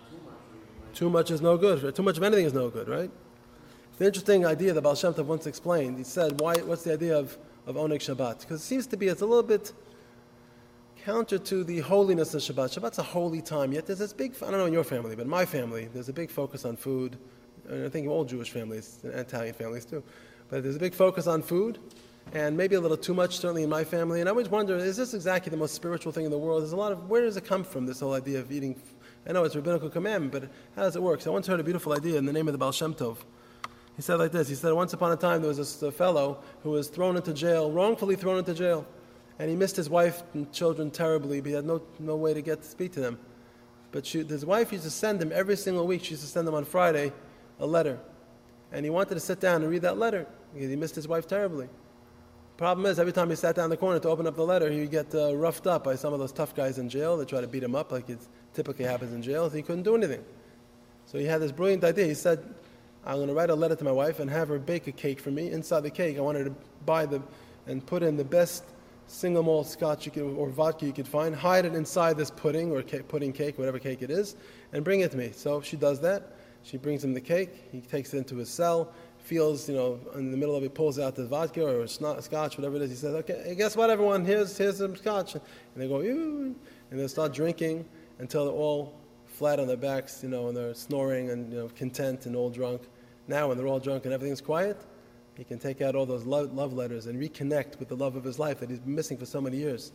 Too much is no good. Too much of anything is no good, right? It's an interesting idea that Baal Shem Tov once explained. He said, "Why? What's the idea of, of Oneg Shabbat? Because it seems to be, it's a little bit counter to the holiness of Shabbat. Shabbat's a holy time, yet there's this big, I don't know in your family, but in my family, there's a big focus on food. And I think in all Jewish families, and Italian families too. But there's a big focus on food. And maybe a little too much, certainly in my family. And I always wonder, is this exactly the most spiritual thing in the world? There's a lot of, where does it come from, this whole idea of eating? I know it's a rabbinical commandment, but how does it work? So I once heard a beautiful idea in the name of the Baal Shem Tov. He said like this, he said, once upon a time there was this uh, fellow who was thrown into jail, wrongfully thrown into jail. And he missed his wife and children terribly, but he had no, no way to get to speak to them. But she, his wife used to send him every single week, she used to send him on Friday a letter. And he wanted to sit down and read that letter because he missed his wife terribly. Problem is, every time he sat down in the corner to open up the letter, he would get uh, roughed up by some of those tough guys in jail. They try to beat him up like it typically happens in jail, so he couldn't do anything. So he had this brilliant idea. He said, I'm going to write a letter to my wife and have her bake a cake for me. Inside the cake, I want her to buy the and put in the best single malt scotch you could, or vodka you could find, hide it inside this pudding or cake, pudding cake, whatever cake it is, and bring it to me. So she does that. She brings him the cake. He takes it into his cell, feels, you know, in the middle of it, pulls out the vodka or scotch, whatever it is. He says, okay, hey, guess what, everyone? Here's, here's some scotch. And they go, ew, and they start drinking until they're all flat on their backs, you know, and they're snoring and, you know, content and all drunk. Now, when they're all drunk and everything's quiet, he can take out all those love, love letters and reconnect with the love of his life that he's been missing for so many years.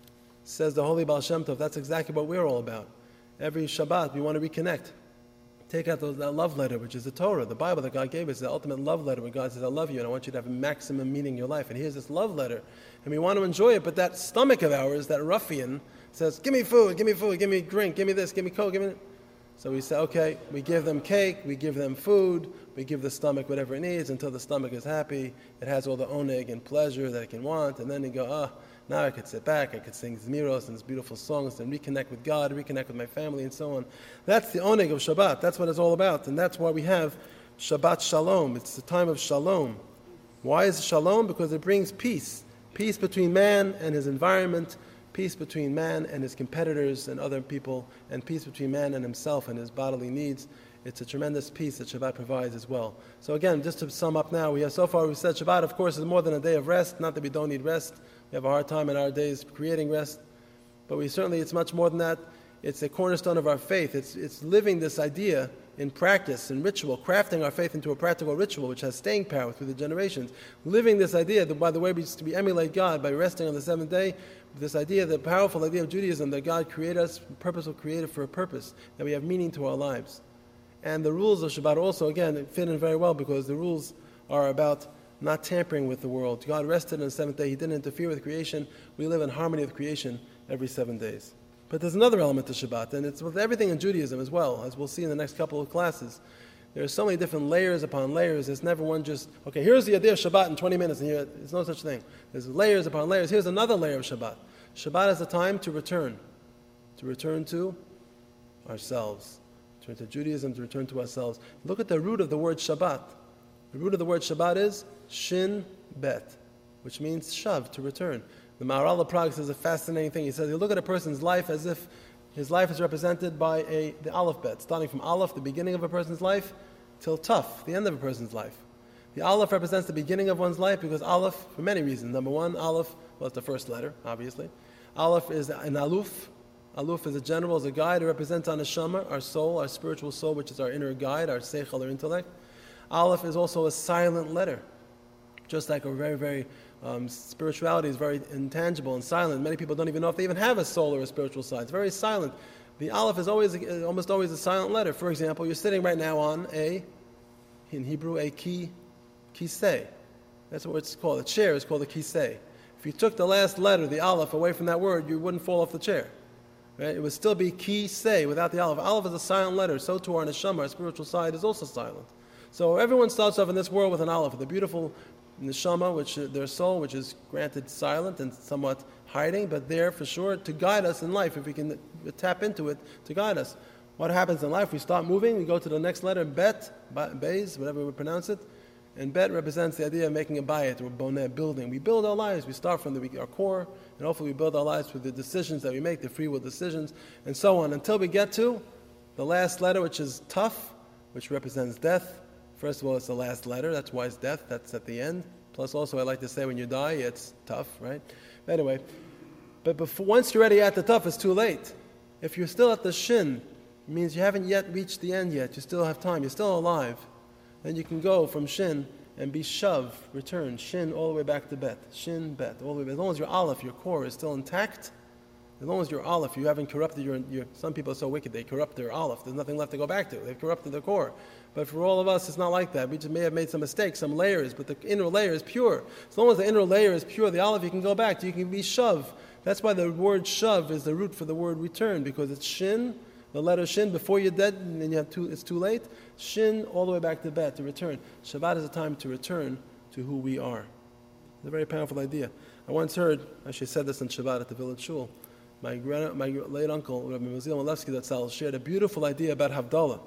Says the holy Baal Shem Tov, that's exactly what we're all about. Every Shabbat, we want to reconnect. Take out those, that love letter, which is the Torah, the Bible that God gave us, the ultimate love letter where God says, I love you and I want you to have a maximum meaning in your life. And here's this love letter. And we want to enjoy it, but that stomach of ours, that ruffian, says, give me food, give me food, give me drink, give me this, give me coke, give me... So we say, okay, we give them cake, we give them food, we give the stomach whatever it needs until the stomach is happy, it has all the oneg and pleasure that it can want, and then you go, ah, oh, now I could sit back, I could sing zmiros and these beautiful songs and reconnect with God, reconnect with my family and so on. That's the oneg of Shabbat, that's what it's all about, and that's why we have Shabbat Shalom, it's the time of Shalom. Why is it Shalom? Because it brings peace, peace between man and his environment, peace between man and his competitors and other people, and peace between man and himself and his bodily needs. It's a tremendous peace that Shabbat provides as well. So again, just to sum up now, we have so far we've said Shabbat, of course, is more than a day of rest. Not that we don't need rest. We have a hard time in our days creating rest. But we certainly, it's much more than that. It's a cornerstone of our faith. It's, it's living this idea in practice, in ritual, crafting our faith into a practical ritual which has staying power through the generations. Living this idea that by the way we, we emulate God by resting on the seventh day, this idea, the powerful idea of Judaism that God created us, purposeful created for a purpose, that we have meaning to our lives. And the rules of Shabbat also, again, fit in very well because the rules are about not tampering with the world. God rested on the seventh day. He didn't interfere with creation. We live in harmony with creation every seven days. But there's another element to Shabbat, and it's with everything in Judaism as well, as we'll see in the next couple of classes. There are so many different layers upon layers. There's never one just, okay, here's the idea of Shabbat in twenty minutes, and here, there's no such thing. There's layers upon layers. Here's another layer of Shabbat. Shabbat is a time to return, to return to ourselves, to return to Judaism, to return to ourselves. Look at the root of the word Shabbat. The root of the word Shabbat is Shin Bet, which means shav, to return. The Maharal of Prague says a fascinating thing. He says, you look at a person's life as if his life is represented by a the Aleph Bet, starting from Aleph, the beginning of a person's life, till Taf, the end of a person's life. The Aleph represents the beginning of one's life because Aleph, for many reasons. Number one, Aleph, well, it's the first letter, obviously. Aleph is an aluf. Aluf is a general, is a guide. It represents our neshama, our soul, our spiritual soul, which is our inner guide, our seichel, our intellect. Aleph is also a silent letter. Just like a very, very, um, spirituality is very intangible and silent. Many people don't even know if they even have a soul or a spiritual side. It's very silent. The Aleph is always, almost always a silent letter. For example, you're sitting right now on a, in Hebrew, a ki, kisei. That's what it's called. A chair is called a kisei. If you took the last letter, the Aleph, away from that word, you wouldn't fall off the chair. Right? It would still be kisei without the Aleph. Aleph is a silent letter. So too our neshama, our spiritual side, is also silent. So everyone starts off in this world with an Aleph, the beautiful neshama, which uh, their soul, which is granted silent and somewhat hiding, but there for sure to guide us in life, if we can tap into it to guide us. What happens in life? We start moving, we go to the next letter, Bet, Beis, whatever we pronounce it, and Bet represents the idea of making a bayit, or boneh, building. We build our lives, we start from the, our core, and hopefully we build our lives through the decisions that we make, the free will decisions, and so on, until we get to the last letter, which is Taf, which represents death. First of all, it's the last letter, that's why it's death, that's at the end. Plus also, I like to say when you die, it's tough, right? But anyway, but before, once you're already at the tough, it's too late. If you're still at the shin, it means you haven't yet reached the end yet, you still have time, you're still alive. Then you can go from shin and be shav, return, shin all the way back to bet, shin, bet, all the way back. As long as your aleph, your core is still intact, as long as your aleph, you haven't corrupted your, your, some people are so wicked, they corrupt their aleph, there's nothing left to go back to, they've corrupted the core. But for all of us, it's not like that. We just may have made some mistakes, some layers, but the inner layer is pure. As long as the inner layer is pure, the aleph, you can go back, you can be shav. That's why the word shav is the root for the word return, because it's shin, the letter shin, before you're dead, and then you have two, it's too late, shin all the way back to bet, to return. Shabbat is a time to return to who we are. It's a very powerful idea. I once heard, I actually said this in Shabbat at the village shul, my, grand, my late uncle, Rabbi Mozil Malevsky, that shared a beautiful idea about Havdalah.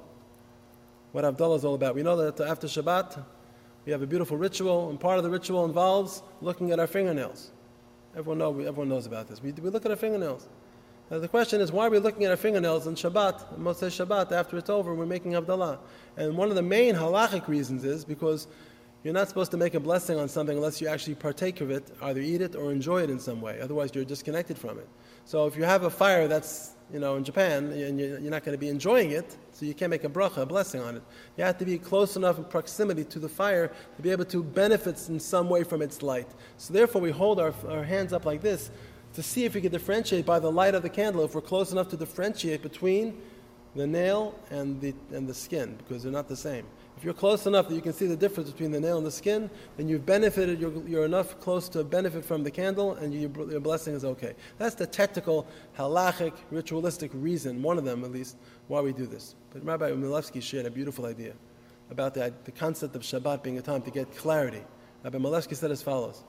What Havdalah is all about. We know that after Shabbat, we have a beautiful ritual, and part of the ritual involves looking at our fingernails. Everyone, know, everyone knows about this. We, we look at our fingernails. Now the question is, why are we looking at our fingernails on Shabbat, Motzei Shabbat, after it's over, we're making Havdalah? And one of the main halachic reasons is because you're not supposed to make a blessing on something unless you actually partake of it, either eat it or enjoy it in some way. Otherwise, you're disconnected from it. So if you have a fire that's, you know, in Japan, and you're not going to be enjoying it, so you can't make a bracha, a blessing on it. You have to be close enough in proximity to the fire to be able to benefit in some way from its light. So therefore, we hold our, our hands up like this to see if we can differentiate by the light of the candle, if we're close enough to differentiate between the nail and the, and the skin, because they're not the same. If you're close enough that you can see the difference between the nail and the skin, then you've benefited, you're, you're enough close to benefit from the candle, and you, your blessing is okay. That's the technical, halachic, ritualistic reason, one of them at least, why we do this. But Rabbi Milevsky shared a beautiful idea about the, the concept of Shabbat being a time to get clarity. Rabbi Milevsky said as follows.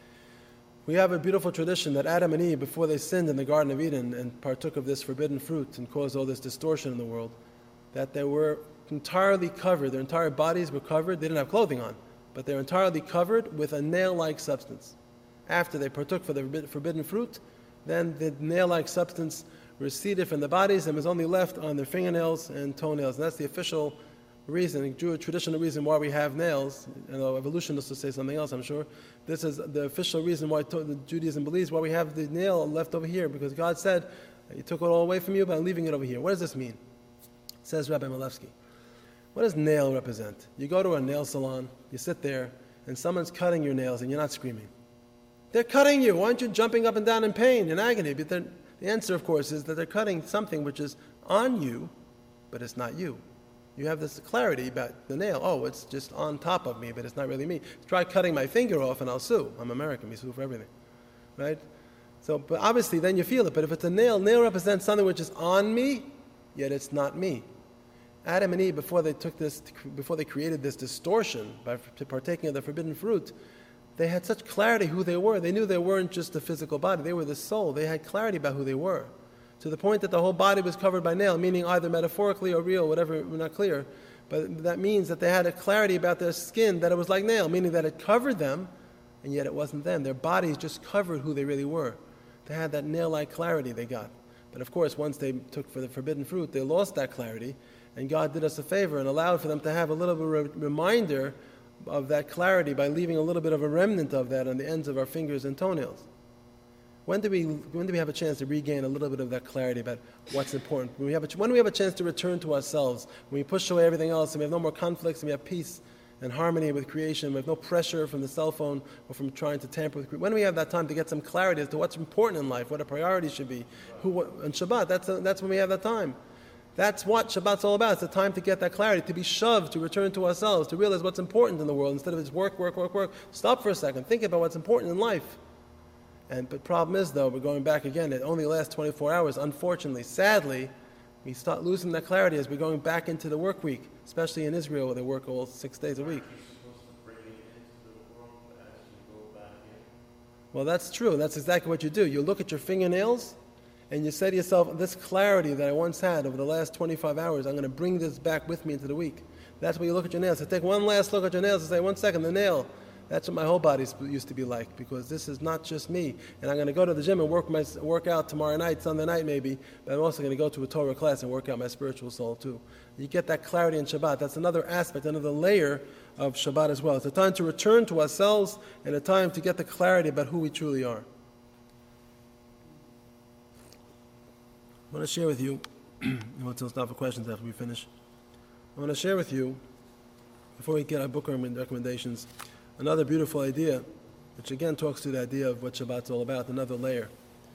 We have a beautiful tradition that Adam and Eve, before they sinned in the Garden of Eden and partook of this forbidden fruit and caused all this distortion in the world, that they were entirely covered, their entire bodies were covered, they didn't have clothing on, but they were entirely covered with a nail-like substance. After they partook for the forbidden fruit, then the nail-like substance receded from the bodies and was only left on their fingernails and toenails. And that's the official reason, Jewish traditional reason why we have nails. You know, evolutionists will say something else, I'm sure. This is the official reason why to, Judaism believes why we have the nail left over here, because God said, "You took it all away from you, but I'm leaving it over here." What does this mean? Says Rabbi Milevsky. What does nail represent? You go to a nail salon, you sit there, and someone's cutting your nails, and you're not screaming. They're cutting you. Why aren't you jumping up and down in pain, in agony? But the answer, of course, is that they're cutting something which is on you, but it's not you. You have this clarity about the nail. Oh, it's just on top of me, but it's not really me. Try cutting my finger off, and I'll sue. I'm American. We sue for everything, right? So, but obviously, then you feel it. But if it's a nail, nail represents something which is on me, yet it's not me. Adam and Eve, before they took this, before they created this distortion by partaking of the forbidden fruit, they had such clarity who they were. They knew they weren't just the physical body; they were the soul. They had clarity about who they were, to the point that the whole body was covered by nail, meaning either metaphorically or real, whatever, we're not clear. But that means that they had a clarity about their skin that it was like nail, meaning that it covered them, and yet it wasn't them. Their bodies just covered who they really were. They had that nail-like clarity they got. But of course, once they took for the forbidden fruit, they lost that clarity. And God did us a favor and allowed for them to have a little bit of a reminder of that clarity by leaving a little bit of a remnant of that on the ends of our fingers and toenails. When do we when do we have a chance to regain a little bit of that clarity about what's important? When we have a, when do we have a chance to return to ourselves? When we push away everything else and we have no more conflicts and we have peace and harmony with creation, we have no pressure from the cell phone or from trying to tamper with creation. When do we have that time to get some clarity as to what's important in life, what a priority should be? Who, what, and Shabbat, that's, a, that's when we have that time. That's what Shabbat's all about. It's a time to get that clarity, to be shoved, to return to ourselves, to realize what's important in the world instead of just work, work, work, work. Stop for a second. Think about what's important in life. And the problem is, though, we're going back again. It only lasts twenty-four hours. Unfortunately, sadly, we start losing that clarity as we're going back into the work week, especially in Israel where they work all six days a week. Well, that's true. That's exactly what you do. You look at your fingernails, and you say to yourself, this clarity that I once had over the last twenty-five hours, I'm going to bring this back with me into the week. That's when you look at your nails. So take one last look at your nails and say, one second, the nail. That's what my whole body used to be like, because this is not just me. And I'm going to go to the gym and work my work out tomorrow night, Sunday night maybe, but I'm also going to go to a Torah class and work out my spiritual soul too. You get that clarity in Shabbat. That's another aspect, another layer of Shabbat as well. It's a time to return to ourselves and a time to get the clarity about who we truly are. I want to share with you, and we'll stop for questions after we finish. I want to share with you, before we get our book recommendations, another beautiful idea, which again talks to the idea of what Shabbat's all about, another layer.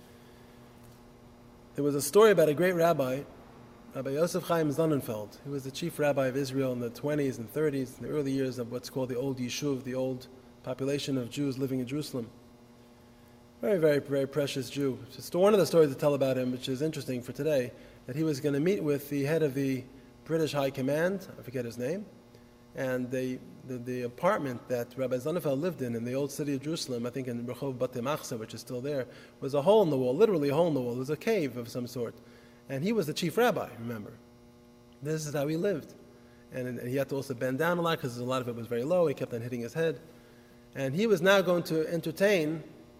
There was a story about a great rabbi, Rabbi Yosef Chaim Sonnenfeld. He was the chief rabbi of Israel in the twenties and thirties, in the early years of what's called the old Yishuv, the old population of Jews living in Jerusalem. Very, very, very precious Jew. Just one of the stories to tell about him, which is interesting for today, that he was going to meet with the head of the British High Command, I forget his name, and the, the, the apartment that Rabbi Sonnenfeld lived in, in the old city of Jerusalem, I think in Rehov Batei Machsa, which is still there, was a hole in the wall, literally a hole in the wall. It was a cave of some sort. And he was the chief rabbi, remember. This is how he lived. And, and he had to also bend down a lot because a lot of it was very low. He kept on hitting his head. And he was now going to entertain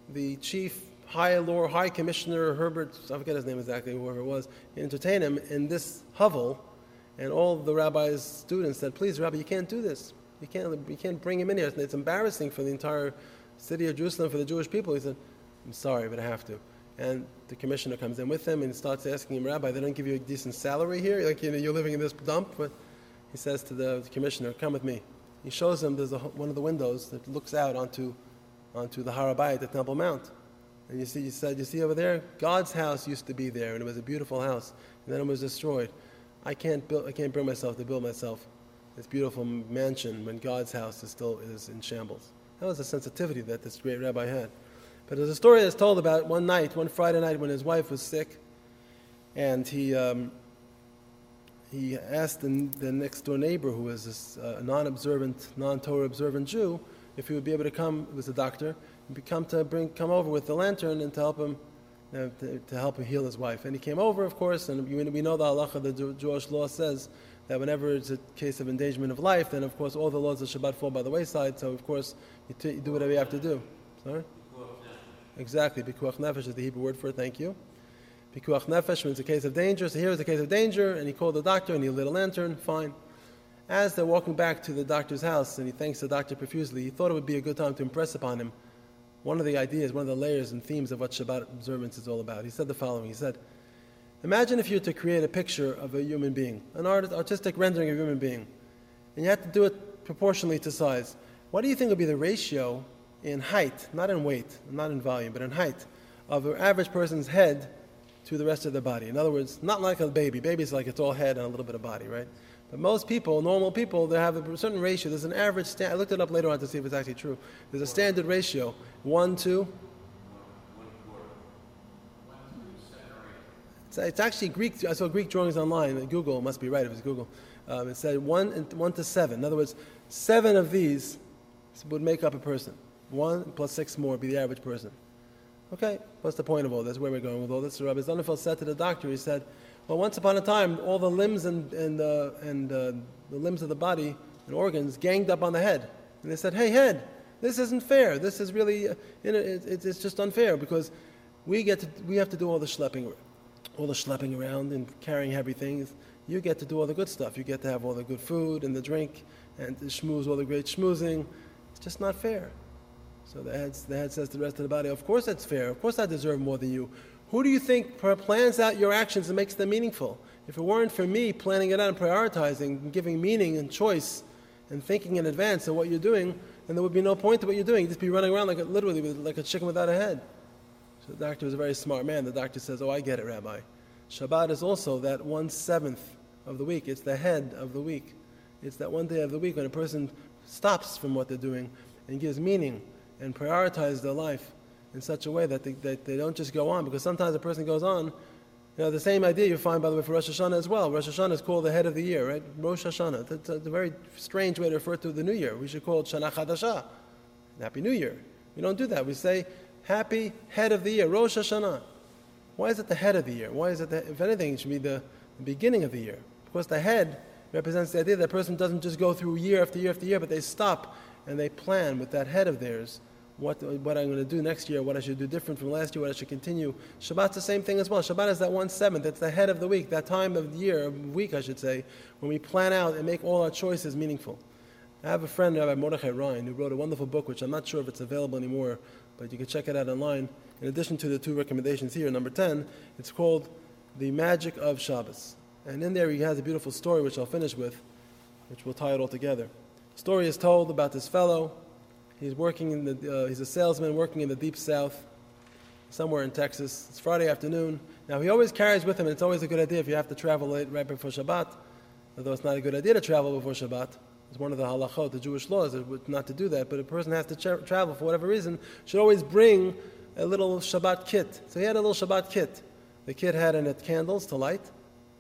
the chief high lord, high commissioner Herbert, I forget his name exactly, whoever it was, entertain him in this hovel, and all the rabbi's students said, "Please, Rabbi, you can't do this. You can't, you can't bring him in here. It's embarrassing for the entire city of Jerusalem, for the Jewish people." He said, "I'm sorry, but I have to." And the commissioner comes in with him and starts asking him, "Rabbi, they don't give you a decent salary here? Like, you know, you're living in this dump?" But he says to the, the commissioner, "Come with me." He shows him there's a, one of the windows that looks out onto, onto the Har HaBayit, the Temple Mount. And you see, he said, "You see over there? God's house used to be there, and it was a beautiful house, and then it was destroyed. I can't build. I can't bring myself to build myself this beautiful mansion when God's house is still is in shambles." That was the sensitivity that this great rabbi had. But there's a story that's told about one night, one Friday night, when his wife was sick, and he um, he asked the, the next door neighbor, who was this, uh, a non-observant, non-Torah observant Jew, if he would be able to come. It was a doctor. Come to bring, come over with the lantern and to help him, uh, to, to help him heal his wife. And he came over, of course, and we, we know the halacha, the Jew, Jewish law says that whenever it's a case of endangerment of life, then of course all the laws of Shabbat fall by the wayside. So of course you, t- you do whatever you have to do. Sorry. Exactly. Pikuach nefesh is the Hebrew word for it. Thank you. Pikuach nefesh means a case of danger. So here is a case of danger, and he called the doctor and he lit a lantern. Fine. As they're walking back to the doctor's house, and he thanks the doctor profusely, he thought it would be a good time to impress upon him one of the ideas, one of the layers and themes of what Shabbat observance is all about. He said the following. He said, "Imagine if you were to create a picture of a human being, an art, artistic rendering of a human being, and you had to do it proportionally to size. What do you think would be the ratio in height, not in weight, not in volume, but in height, of an average person's head to the rest of their body? In other words, not like a baby. Baby's like it's all head and a little bit of body, right? But most people, normal people, they have a certain ratio. There's an average, sta- I looked it up later on to see if it's actually true. There's a standard ratio. One, two. It's, it's actually Greek. I saw Greek drawings online. Google must be right if it's Google. Um, it said one, and one to seven. In other words, seven of these would make up a person. One plus six more would be the average person. Okay, what's the point of all this? Where we're going with all this? Rabbi Zonderfeld said to the doctor, he said, "Well, once upon a time, all the limbs and and uh, and uh, the limbs of the body and organs ganged up on the head, and they said, 'Hey, head, this isn't fair. This is really, uh, you know, it, it, it's just unfair because we get to we have to do all the schlepping, all the schlepping around and carrying heavy things. You get to do all the good stuff. You get to have all the good food and the drink and to schmooze all the great schmoozing. It's just not fair.' So the head, the head says to the rest of the body, 'Of course that's fair. Of course I deserve more than you. Who do you think plans out your actions and makes them meaningful? If it weren't for me planning it out and prioritizing and giving meaning and choice and thinking in advance of what you're doing, then there would be no point to what you're doing. You'd just be running around like a, literally like a chicken without a head.' So the doctor was a very smart man. The doctor says, 'Oh, I get it, Rabbi. Shabbat is also that one-seventh of the week. It's the head of the week. It's that one day of the week when a person stops from what they're doing and gives meaning and prioritizes their life in such a way that they, that they don't just go on, because sometimes a person goes on. You know, the same idea you find, by the way, for Rosh Hashanah as well. Rosh Hashanah is called the head of the year, right? Rosh Hashanah. That's a, a very strange way to refer to the New Year. We should call it Shana Chadashah, Happy New Year. We don't do that. We say Happy Head of the Year, Rosh Hashanah. Why is it the head of the year? Why is it, the, if anything, it should be the, the beginning of the year? Because the head represents the idea that a person doesn't just go through year after year after year, but they stop and they plan with that head of theirs what what I'm going to do next year, what I should do different from last year, what I should continue. Shabbat's the same thing as well. Shabbat is that one-seventh. It's the head of the week, that time of the year, week I should say, when we plan out and make all our choices meaningful. I have a friend, Rabbi Mordechai Ryan, who wrote a wonderful book, which I'm not sure if it's available anymore, but you can check it out online. In addition to the two recommendations here, number ten, it's called The Magic of Shabbos. And in there he has a beautiful story, which I'll finish with, which will tie it all together. The story is told about this fellow. He's working in the, uh, he's a salesman working in the deep south, somewhere in Texas. It's Friday afternoon. Now he always carries with him, and it's always a good idea if you have to travel late right before Shabbat, although it's not a good idea to travel before Shabbat. It's one of the halachot, the Jewish laws, not to do that, but a person has to tra- travel for whatever reason, should always bring a little Shabbat kit. So he had a little Shabbat kit. The kit had in it candles to light,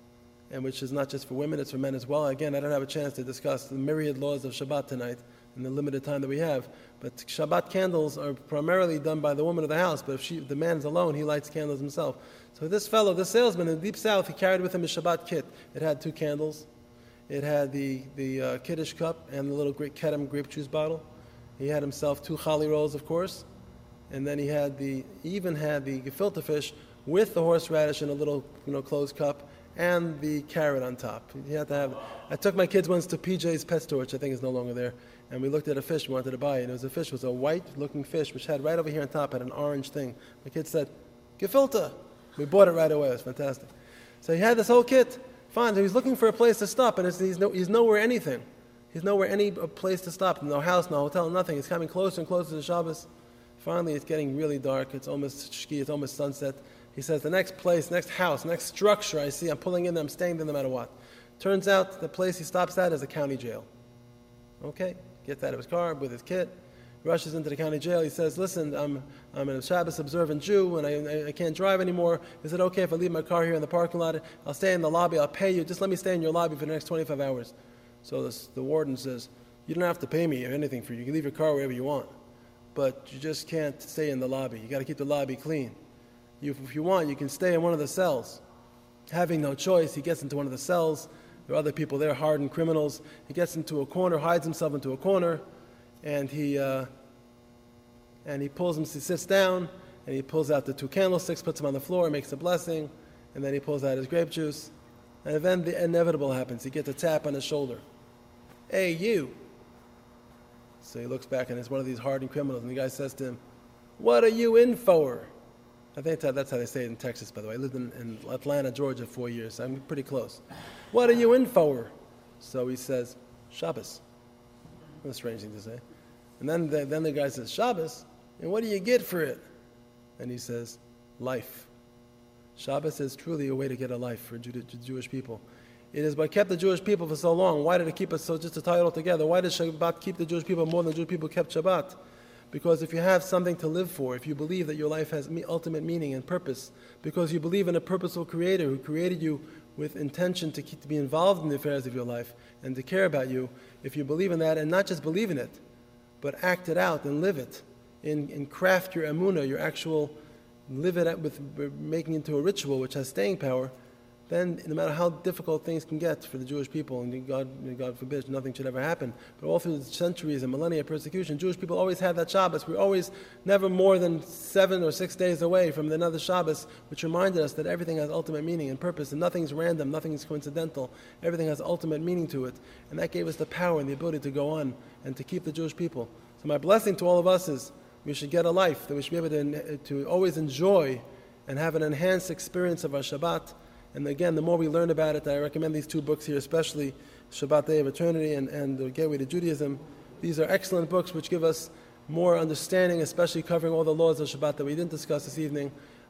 and which is not just for women, it's for men as well. Again, I don't have a chance to discuss the myriad laws of Shabbat tonight in the limited time that we have. But Shabbat candles are primarily done by the woman of the house, but if, she, if the man's alone, he lights candles himself. So this fellow, this salesman in the deep south, he carried with him his Shabbat kit. It had two candles. It had the, the uh, Kiddush cup and the little grape, Kedem grape juice bottle. He had himself two chali rolls, of course. and then he had the he even had the gefilte fish with the horseradish in a little, you know, closed cup and the carrot on top. He had to have. I took my kids once to P J's Pet Store, which I think is no longer there, and we looked at a fish we wanted to buy, and it was a fish, it was a white-looking fish, which had right over here on top had an orange thing. My kids said, gefilte. We bought it right away. It was fantastic. So he had this whole kit. Fine. So he's looking for a place to stop, and it's, he's, no, he's nowhere anything. He's nowhere any place to stop. No house, no hotel, nothing. He's coming closer and closer to Shabbos. Finally, it's getting really dark. It's almost shki. It's almost sunset. He says, the next place, next house, next structure I see, I'm pulling in there, I'm staying there no matter what. Turns out the place he stops at is a county jail. Okay, gets out of his car with his kit, rushes into the county jail. He says, listen, I'm I'm a Shabbos observant Jew, and I, I can't drive anymore. Is it okay if I leave my car here in the parking lot? I'll stay in the lobby, I'll pay you. Just let me stay in your lobby for the next twenty-five hours. So this, the warden says, you don't have to pay me or anything for you. You can leave your car wherever you want. But you just can't stay in the lobby. You got to keep the lobby clean. You, if you want, you can stay in one of the cells. Having no choice, he gets into one of the cells. There are other people there, hardened criminals. He gets into a corner, hides himself into a corner, and he uh, and he pulls him. He sits down, and he pulls out the two candlesticks, puts them on the floor, makes a blessing, and then he pulls out his grape juice. And then the inevitable happens. He gets a tap on his shoulder. Hey, you. So he looks back, and it's one of these hardened criminals, and the guy says to him, what are you in for? I think that's how they say it in Texas, by the way. I lived in, in Atlanta, Georgia for four years, so I'm pretty close. What are you in for? So he says, Shabbos. What a strange thing to say. And then the, then the guy says, Shabbos? And what do you get for it? And he says, life. Shabbos is truly a way to get a life for Jew, Jewish people. It is what kept the Jewish people for so long. Why did it keep us so, just to tie it all together? Why did Shabbat keep the Jewish people more than the Jewish people kept Shabbat? Because if you have something to live for, if you believe that your life has ultimate meaning and purpose, because you believe in a purposeful creator who created you with intention to, keep, to be involved in the affairs of your life and to care about you, if you believe in that and not just believe in it, but act it out and live it, and, and craft your emunah, your actual, live it with making it into a ritual which has staying power, then no matter how difficult things can get for the Jewish people, and God, God forbid, nothing should ever happen, but all through the centuries and millennia of persecution, Jewish people always had that Shabbos. We're always never more than seven or six days away from another Shabbos, which reminded us that everything has ultimate meaning and purpose, and nothing's random, nothing's coincidental. Everything has ultimate meaning to it. And that gave us the power and the ability to go on and to keep the Jewish people. So my blessing to all of us is we should get a life, that we should be able to, to always enjoy and have an enhanced experience of our Shabbat. And again, the more we learn about it, I recommend these two books here, especially Shabbat Day of Eternity and, and The Gateway to Judaism. These are excellent books which give us more understanding, especially covering all the laws of Shabbat that we didn't discuss this evening.